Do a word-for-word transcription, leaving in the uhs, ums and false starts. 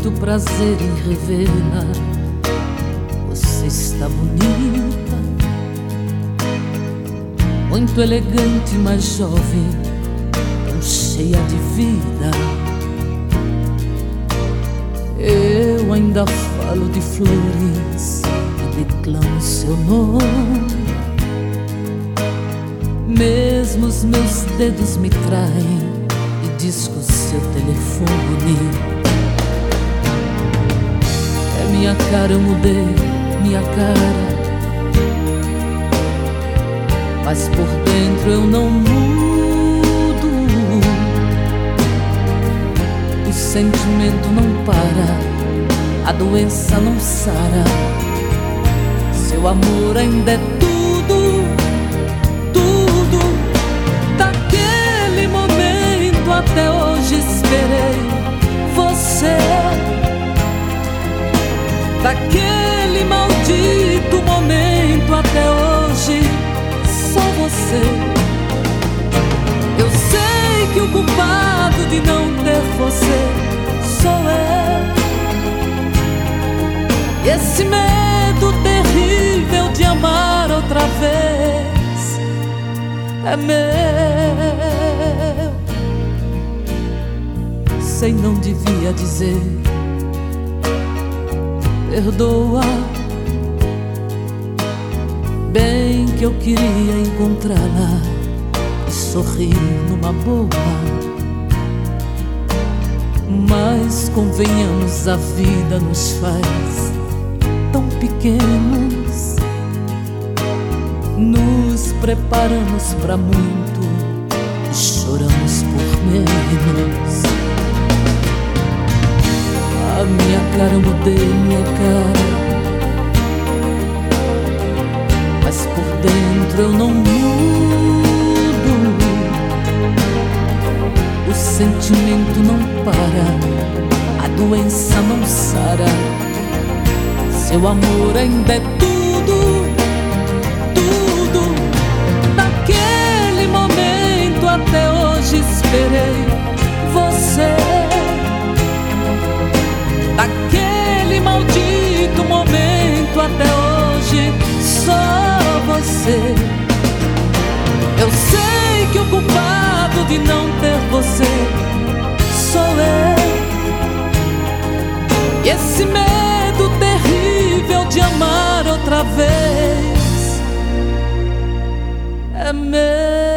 muito prazer em revê-la. Você está bonita, muito elegante, mas jovem, tão cheia de vida. Eu ainda falo de flores e declamo seu nome. Mesmo os meus dedos me traem e disco seu telefone. É minha cara, eu mudei minha cara, mas por dentro eu não mudo. O sentimento não para, a doença não sara. Seu amor ainda é tudo, tudo. Daquele momento até hoje esperei você. Daquele maldito momento até hoje, só você. Eu sei que o culpado de não ter você sou eu. E esse medo terrível de amar outra vez é meu. Sei, não devia dizer perdoa, bem que eu queria encontrá-la e sorrir numa boa. Mas convenhamos, a vida nos faz tão pequenos. Nos preparamos pra muito e choramos por menos. A minha cara, eu mudei minha cara, mas por dentro eu não mudo. O sentimento não para, a doença não sara. Seu amor ainda é tudo, tudo. Daquele momento até hoje esperei você. Daquele maldito momento até hoje, só você. Eu sei que o culpado de não ter você sou eu. E esse medo terrível de amar outra vez é meu.